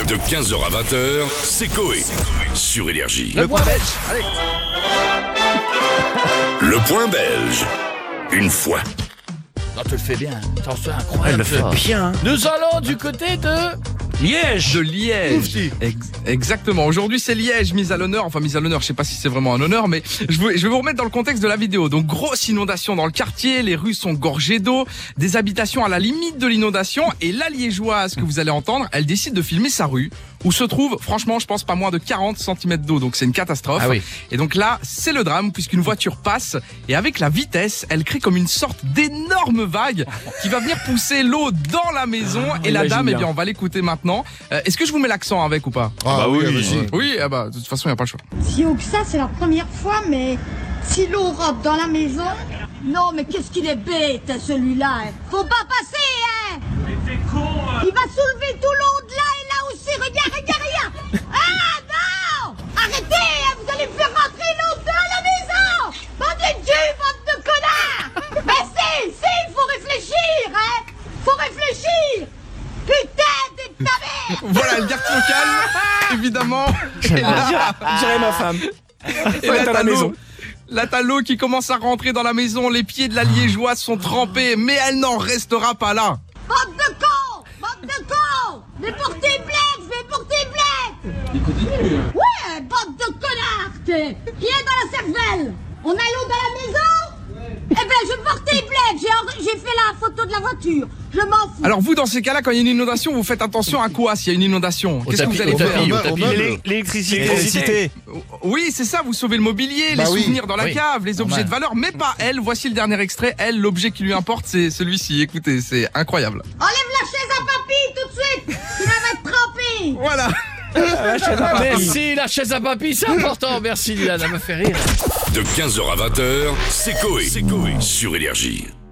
De 15h à 20h, c'est Coé. Sur Énergie. Le point belge. Allez. Le point belge. Une fois. Non, tu le fais bien. C'est incroyable. Elle le fait bien. Nous allons du côté de Liège. De Liège. Exactement. Aujourd'hui, c'est Liège mise à l'honneur. Enfin, mise à l'honneur, je sais pas si c'est vraiment un honneur, mais je vais vous remettre dans le contexte de la vidéo. Donc, grosse inondation dans le quartier. Les rues sont gorgées d'eau. Des habitations à la limite de l'inondation. Et la Liégeoise que vous allez entendre, elle décide de filmer sa rue, où se trouve, franchement, je pense pas moins de 40 cm d'eau. Donc, c'est une catastrophe. Ah oui. Et donc là, c'est le drame, puisqu'une voiture passe. Et avec la vitesse, elle crée comme une sorte d'énorme vague qui va venir pousser l'eau dans la maison. Et la dame, eh bien, on va l'écouter maintenant. Est-ce que je vous mets l'accent avec ou pas? Ah oui, Oui, ah bah, de toute façon, il n'y a pas le choix. Si haut que ça, c'est la première fois, mais si l'eau rentre dans la maison... Non, mais qu'est-ce qu'il est bête, celui-là, hein. Faut pas passer, hein. Mais t'es con, Il va soulever tout l'eau de là et là aussi, regarde. Ah, non. Arrêtez, hein, vous allez me faire rentrer l'eau dans la maison. Bande de Dieu, bande de connards. Mais si, il faut réfléchir, hein. Faut réfléchir. Putain, t'es de ta mère. Voilà, elle garde son calme, évidemment. Et là, J'irai ma femme. et là, Dans la t'as maison. l'eau. Là, t'as l'eau qui commence à rentrer dans la maison. Les pieds de la Liégeoise sont trempés, mais elle n'en restera pas là. Bande de cons. Mais portez plainte, je vais porter plainte. Ouais, bande de connards, t'es. Qui est dans la cervelle? On a l'eau dans la maison? Eh ben, je portais plainte, j'ai fait la photo de la voiture. Je m'en fous. Alors vous, dans ces cas-là, quand il y a une inondation, vous faites attention à quoi s'il y a une inondation? Qu'est-ce que vous allez faire? L'électricité. Oui, c'est ça, vous sauvez le mobilier, les souvenirs dans la cave, les objets de valeur, mais pas elle. Voici le dernier extrait. Elle, l'objet qui lui importe, c'est celui-ci. Écoutez, c'est incroyable. Enlève la chaise à papy tout de suite. Il va être trempé. Voilà. Merci, la chaise à papy, c'est important. Merci, Dylan, ça me fait rire. De 15h à 20h, c'est Coé. Sur Énergie.